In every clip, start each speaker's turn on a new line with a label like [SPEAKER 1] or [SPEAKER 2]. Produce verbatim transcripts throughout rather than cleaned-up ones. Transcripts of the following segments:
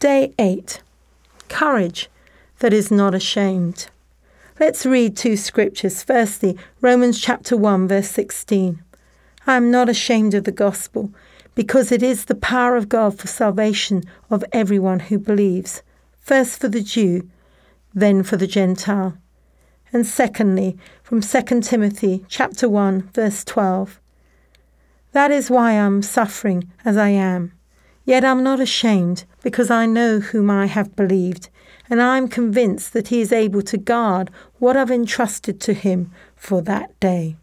[SPEAKER 1] Day eight. Courage that is not ashamed. Let's read two scriptures. Firstly, Romans chapter one, verse sixteen. I am not ashamed of the gospel, because it is the power of God for salvation of everyone who believes, first for the Jew, then for the Gentile. And secondly, from Second Timothy chapter one, verse twelve. That is why I am suffering as I am. Yet I am not ashamed, because I know whom I have believed, and I am convinced that he is able to guard what I've entrusted to him for that day.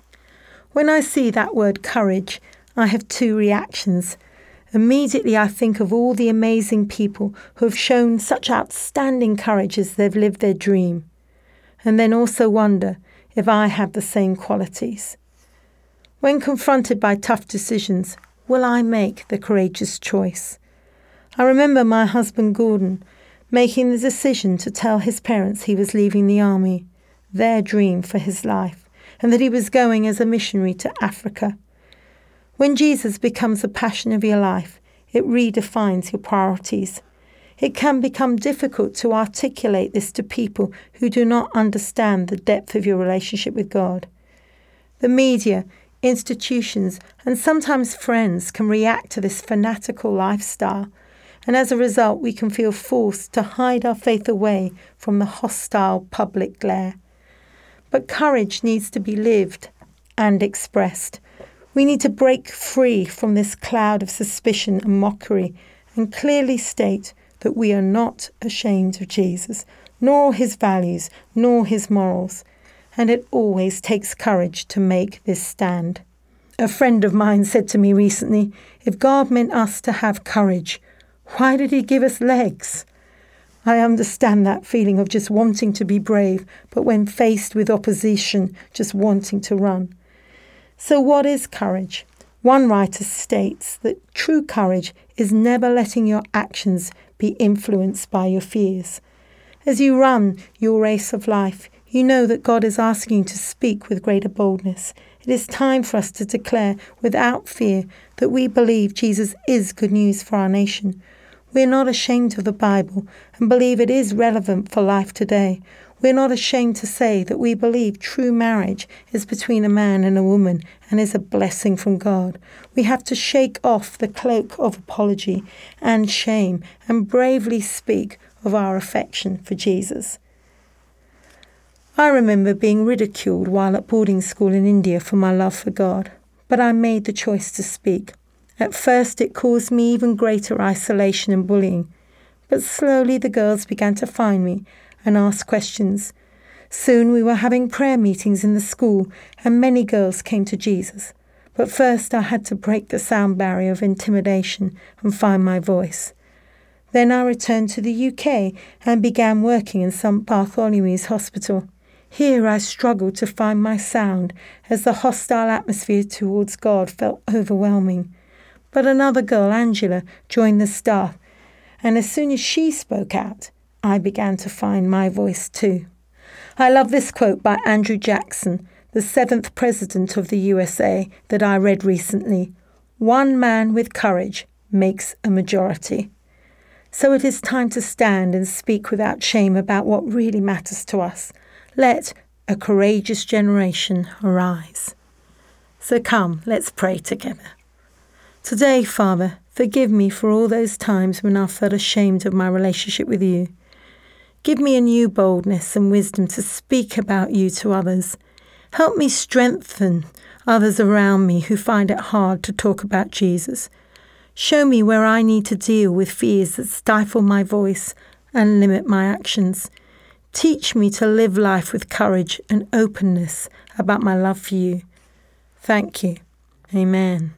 [SPEAKER 1] When I see that word courage, I have two reactions. Immediately I think of all the amazing people who have shown such outstanding courage as they've lived their dream, and then also wonder if I have the same qualities. When confronted by tough decisions, will I make the courageous choice? I remember my husband Gordon making the decision to tell his parents he was leaving the army, their dream for his life, and that he was going as a missionary to Africa. When Jesus becomes the passion of your life, it redefines your priorities. It can become difficult to articulate this to people who do not understand the depth of your relationship with God. The media, institutions, and sometimes friends can react to this fanatical lifestyle, and as a result we can feel forced to hide our faith away from the hostile public glare. But courage needs to be lived and expressed. We need to break free from this cloud of suspicion and mockery and clearly state that we are not ashamed of Jesus, nor his values, nor his morals. And it always takes courage to make this stand. A friend of mine said to me recently, if God meant us to have courage, why did he give us legs? I understand that feeling of just wanting to be brave, but when faced with opposition, just wanting to run. So what is courage? One writer states that true courage is never letting your actions be influenced by your fears. As you run your race of life, you know that God is asking you to speak with greater boldness. It is time for us to declare without fear that we believe Jesus is good news for our nation. We are not ashamed of the Bible and believe it is relevant for life today. We are not ashamed to say that we believe true marriage is between a man and a woman and is a blessing from God. We have to shake off the cloak of apology and shame and bravely speak of our affection for Jesus. I remember being ridiculed while at boarding school in India for my love for God, but I made the choice to speak. At first it caused me even greater isolation and bullying, but slowly the girls began to find me and ask questions. Soon we were having prayer meetings in the school and many girls came to Jesus. But first I had to break the sound barrier of intimidation and find my voice. Then I returned to the U K and began working in Saint Bartholomew's Hospital. Here I struggled to find my sound as the hostile atmosphere towards God felt overwhelming. But another girl, Angela, joined the staff, and as soon as she spoke out, I began to find my voice too. I love this quote by Andrew Jackson, the seventh president of the U S A, that I read recently. One man with courage makes a majority. So it is time to stand and speak without shame about what really matters to us. Let a courageous generation arise. So come, let's pray together. Today, Father, forgive me for all those times when I felt ashamed of my relationship with you. Give me a new boldness and wisdom to speak about you to others. Help me strengthen others around me who find it hard to talk about Jesus. Show me where I need to deal with fears that stifle my voice and limit my actions. Teach me to live life with courage and openness about my love for you. Thank you. Amen.